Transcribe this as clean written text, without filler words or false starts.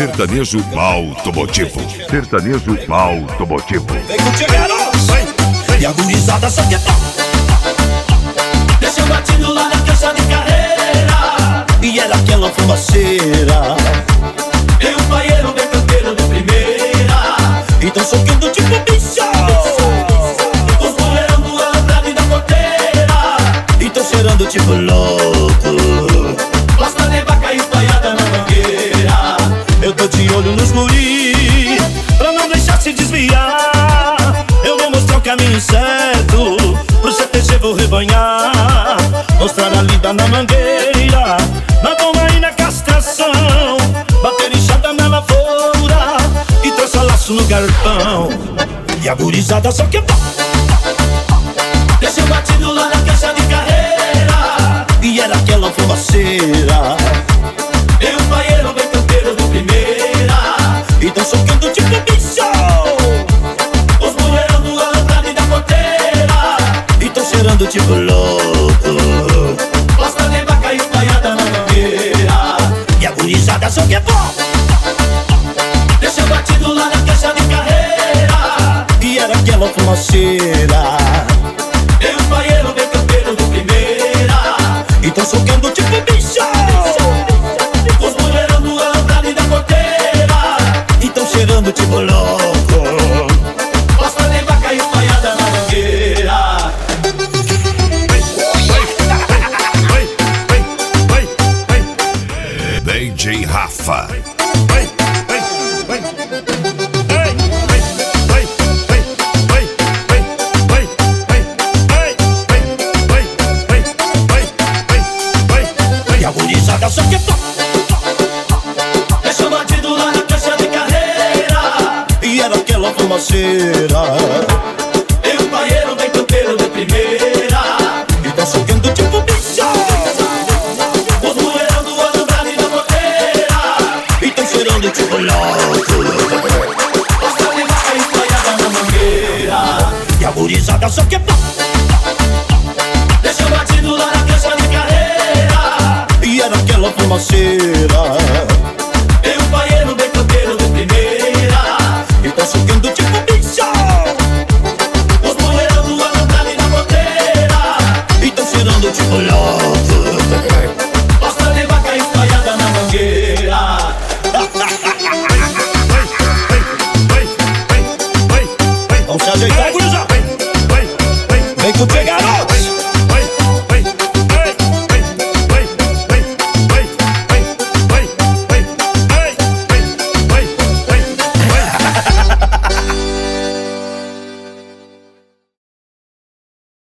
Sertanejo automotivo. Sertanejo automotivo. Vem contigo, e a gurizada só quer top. Desceu batido lá na cancha de carreira, e era aquela fumaceira. E o paieiro bem campeiro de primeira, e tão socando tipo bicho. Os mulherão do alambrado da porteira, e tão cheirando tipo louco. Plasta de vaca espalhada na mangueira. Eu tô de olho nos guri, pra não deixar se desviar. Eu vou mostrar o caminho certo, pro CTG vou rebanhar. Mostrar a lida na mangueira, na toma e na castração. Bater enxada na lavoura e traçar laço no garpão. E a gurizada só quer pau. Desceu batido lá na cancha de carreira, e era aquela fumaceira. E o paieiro bem campeiro de primeira, e tão socando tipo bicho. Os mulherão do alambrado da porteira, e tão cheirando tipo louco. Plasta de vaca espalhada na mangueira, e a gurizada só quer pau. Desceu batido lá na cancha de carreira, e era aquela fumaceira. E o paieiro bem campeiro de primeira, e tão socando tipo bicho. Os mulherão do alambrado da porteira, e tão cheirando tipo louco. Plasta de vaca espalhada na mangueira. DJ Rafa. E a gurizada só quer top. Deixou batido lá na cancha de carreira, e era aquela fumaceira. E o paieiro bem campeiro de primeira, e tá socando tipo bicho. Os mulherão do alambrado da porteira, e tão cheirando tipo louco. Plasta de vaca espalhada na mangueira, e a gurizada só quer top. Deixou batido lá na cancha de carreira, e era aquela fumaceira.